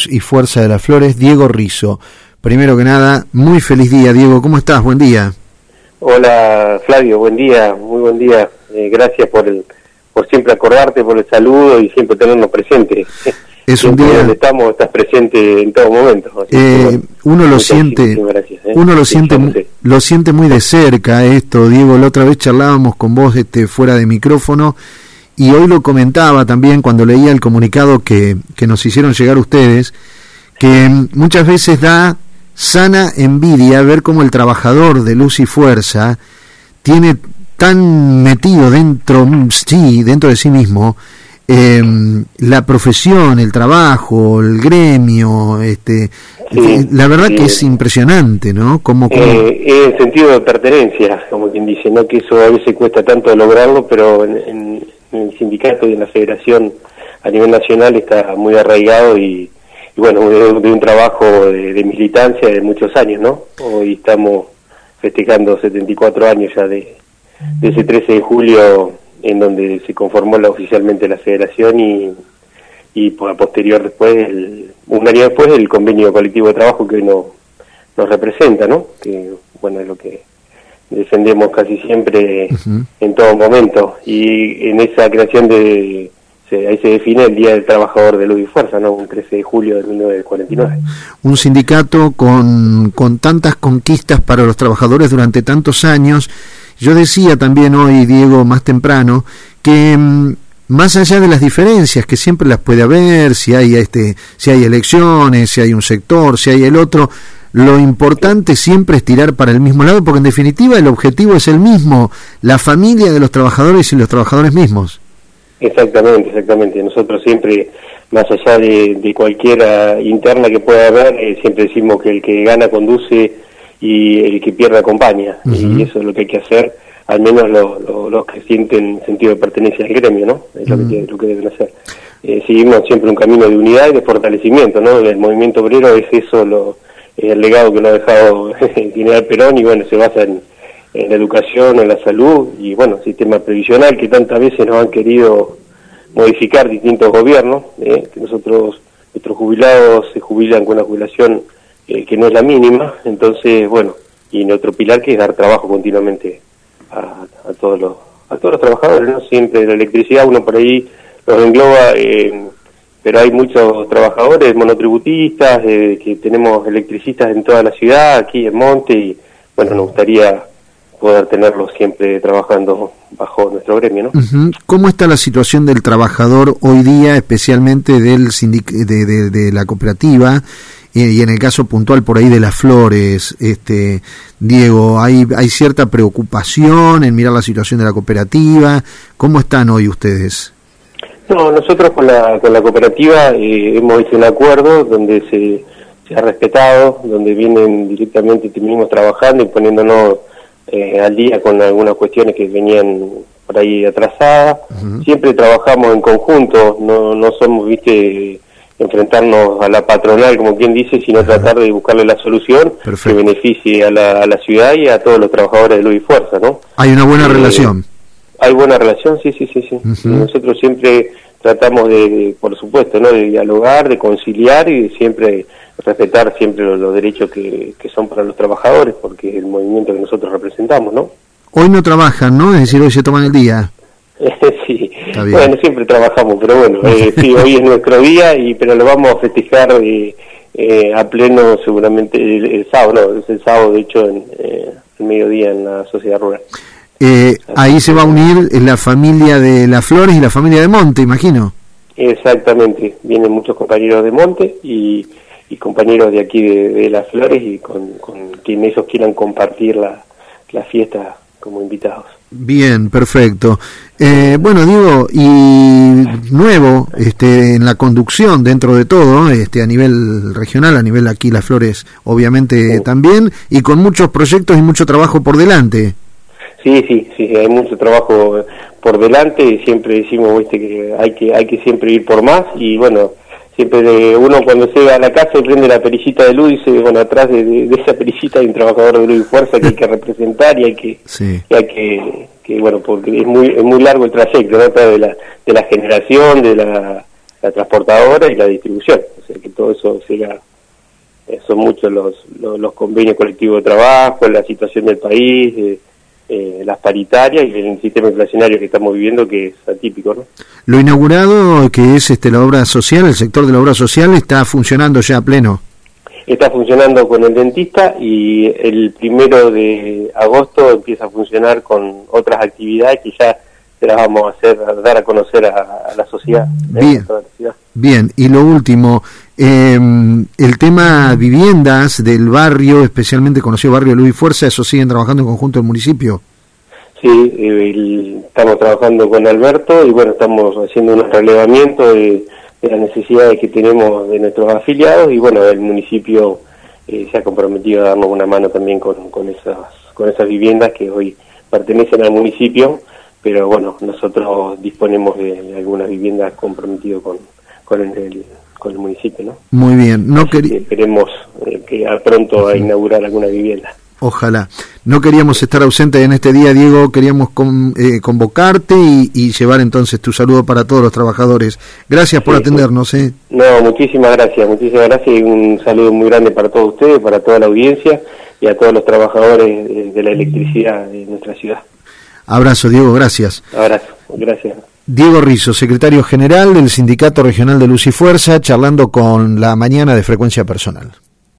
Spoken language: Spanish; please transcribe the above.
Luz y Fuerza de las Flores, Diego Rizzo. Primero que nada, muy feliz día, Diego. ¿Cómo estás? Buen día. Hola, Flavio. Buen día, muy buen día. Gracias por siempre acordarte, por el saludo y siempre tenernos presentes. Es un día donde estás presente en todo momento. Uno lo siente, lo siente muy de cerca esto, Diego. La otra vez charlábamos con vos fuera de micrófono y hoy lo comentaba también cuando leía el comunicado que nos hicieron llegar ustedes, que muchas veces da sana envidia ver cómo el trabajador de Luz y Fuerza tiene tan metido dentro de sí mismo la profesión, el trabajo, el gremio, la verdad que es impresionante, ¿no? Como el sentido de pertenencia, como quien dice, ¿no? Que eso a veces cuesta tanto lograrlo, pero en el sindicato y en la federación a nivel nacional está muy arraigado y bueno, de un trabajo de militancia de muchos años, ¿no? Hoy estamos festejando 74 años ya de ese 13 de julio en donde se conformó oficialmente la federación y a posterior después, un año después, el convenio colectivo de trabajo que hoy nos representa, ¿no? Que bueno, es lo que defendemos casi siempre en todo momento, y en esa creación ahí se define el Día del Trabajador de Luz y Fuerza, ¿no? Un 13 de julio de 1949. Un sindicato con tantas conquistas para los trabajadores durante tantos años. Yo decía también hoy, Diego, más temprano, que más allá de las diferencias, que siempre las puede haber, si hay elecciones, si hay un sector, si hay el otro, lo importante siempre es tirar para el mismo lado, porque en definitiva el objetivo es el mismo, la familia de los trabajadores y los trabajadores mismos. Exactamente. Nosotros siempre, más allá de cualquier interna que pueda haber, siempre decimos que el que gana conduce y el que pierde acompaña, y eso es lo que hay que hacer, al menos los que sienten sentido de pertenencia al gremio, ¿no? Es lo que deben hacer. Seguimos siempre un camino de unidad y de fortalecimiento, ¿no? El movimiento obrero es eso, el legado que lo ha dejado el general Perón, y bueno, se basa en la educación, en la salud y bueno, sistema previsional que tantas veces nos han querido modificar distintos gobiernos, que nuestros jubilados se jubilan con una jubilación que no es la mínima. Entonces bueno, y en otro pilar que es dar trabajo continuamente a todos los trabajadores, ¿no? Siempre la electricidad uno por ahí los engloba, pero hay muchos trabajadores monotributistas, que tenemos electricistas en toda la ciudad, aquí en Monte, y bueno, nos gustaría poder tenerlos siempre trabajando bajo nuestro gremio, ¿no? ¿Cómo está la situación del trabajador hoy día, especialmente de la cooperativa, y en el caso puntual por ahí de las Flores, Diego? ¿Hay cierta preocupación en mirar la situación de la cooperativa? ¿Cómo están hoy ustedes? No, nosotros con la cooperativa hemos hecho un acuerdo donde se ha respetado, donde vienen directamente, venimos trabajando y poniéndonos al día con algunas cuestiones que venían por ahí atrasadas. Siempre trabajamos en conjunto, no somos, enfrentarnos a la patronal, como quien dice, sino tratar de buscarle la solución que beneficie a la ciudad y a todos los trabajadores de Luz y Fuerza, ¿no? Hay una buena relación. Hay buena relación, sí. Nosotros siempre tratamos por supuesto, ¿no? De dialogar, de conciliar y de siempre respetar siempre los derechos que son para los trabajadores, porque es el movimiento que nosotros representamos, ¿no? Hoy no trabajan, ¿no? Es decir, hoy se toman el día. Sí, bueno, siempre trabajamos, pero bueno, sí, hoy es nuestro día, pero lo vamos a festejar a pleno seguramente el sábado, no, es el sábado, de hecho, el mediodía en la sociedad rural. Ahí se va a unir la familia de las Flores y la familia de Monte, imagino. Exactamente, vienen muchos compañeros de Monte y compañeros de aquí de las Flores, y con quien ellos quieran compartir la fiesta como invitados. Bien, perfecto. Bueno, Diego, y nuevo en la conducción dentro de todo, a nivel regional, a nivel aquí Las Flores, obviamente también, y con muchos proyectos y mucho trabajo por delante. Sí, hay mucho trabajo por delante, y siempre decimos que hay que siempre ir por más, y bueno, siempre uno cuando se va a la casa y prende la perillita de luz y dice, bueno, atrás de esa perillita hay un trabajador de Luz y Fuerza que hay que representar, y hay que bueno, porque es muy largo el trayecto, ¿no? De la generación, de la transportadora y la distribución. O o sea que todo eso será, son muchos los convenios colectivos de trabajo, la situación del país, las paritarias y el sistema inflacionario que estamos viviendo, que es atípico, ¿no? Lo inaugurado, que es la obra social, el sector de la obra social, está funcionando ya a pleno. Está funcionando con el dentista y el 1 de agosto empieza a funcionar con otras actividades que ya se las vamos a dar a conocer a la sociedad. Bien, y lo último, el tema viviendas del barrio, especialmente conocido barrio Luis Fuerza, ¿eso siguen trabajando en conjunto el municipio? Sí, estamos trabajando con Alberto y bueno, estamos haciendo un relevamiento de las necesidades que tenemos de nuestros afiliados y bueno, el municipio se ha comprometido a darnos una mano también con esas viviendas que hoy pertenecen al municipio, pero bueno, nosotros disponemos de algunas viviendas comprometidas con el municipio, ¿no? Muy bien. Esperemos que pronto a inaugurar alguna vivienda. Ojalá. No queríamos estar ausentes en este día, Diego, queríamos convocarte y llevar entonces tu saludo para todos los trabajadores. Gracias por atendernos. No, muchísimas gracias y un saludo muy grande para todos ustedes, para toda la audiencia y a todos los trabajadores de la electricidad de nuestra ciudad. Abrazo, Diego, gracias. Abrazo, gracias. Diego Rizzo, secretario general del Sindicato Regional de Luz y Fuerza, charlando con La Mañana de Frecuencia Personal.